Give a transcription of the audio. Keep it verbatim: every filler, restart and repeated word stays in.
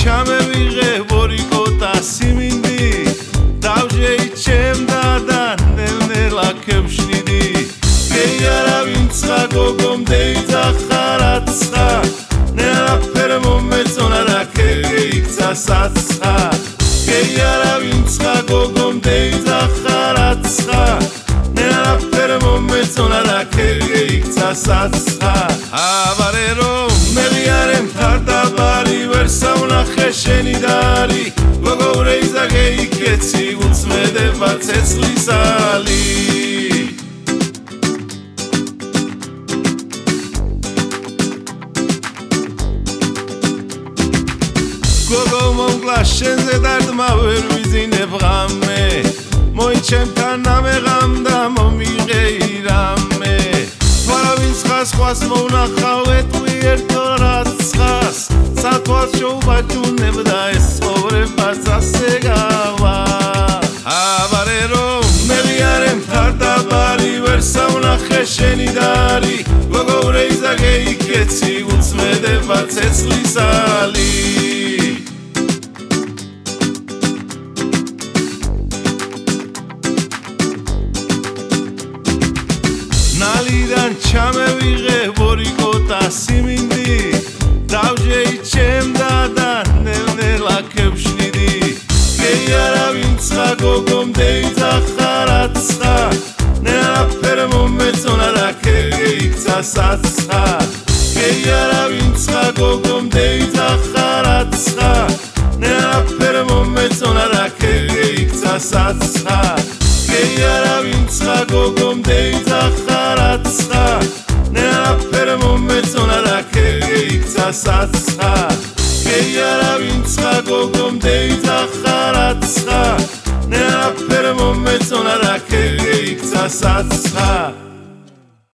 ჩამევიღე ბორიკოტასი მინდი დავჟეიჩემდა და ნელ-ნელა ქევშნიდი გეი არავინ ცხა გოგომ დეიძახარაცხა ნეაფერ მომეწონა და ქეგეიქცა საცხა გეი არავინ ცხა გოგომ დეიძახარაცხა ნეაფერ მომეწონა და ქეგეიქცა საცხა აბარე რომ მეღიარე მხარდაბარი ვერ საუნახე შენი დარი გოგო ვრეიზა გეიქეცი უწმედება ცეცხლისალი გოგო მომკლა შენზე დარდმა ვერ ვიზინებ ღამე მოიჩემთან ამეღამ და მომიღეი რამე ვარავინ ცხას ხვას მოვნახავ ეტყვი ერთო რაც ცხას სათვალს შოუბაჭუნებ და ეს ცხოვრებას ასე გავა აბარე რომ მეღიარე მხარდაბარი ვერ საუნახე შენი დარი გოგო ვრეიზა გეიქეცი უწმედება ცეცხლისალი ნალიდან ჩამევიღე ბორიკოტასი მინდი დავჟეიჩემდა და ნელ-ნელა ქევშნიდი გეი არავინ ცხა გოგომ დეიძახარაცხა ნეაფერ მომეწონა და ქეგეიქცა საცხა გეი არავინ ცხა გოგომ დეიძახარაცხა ნეაფერ მომეწონა და ქეგეიქცა საცხა გეი არავინ ცხა გოგომ დეიძახარაცხა ნეაფერ მომეწონა და ქეგეიქცა საცხა გეი არავინ ცხა გოგომ დეიძახარაცხა ნეაფერ მომეწონა და ქეგეიქცა საცხა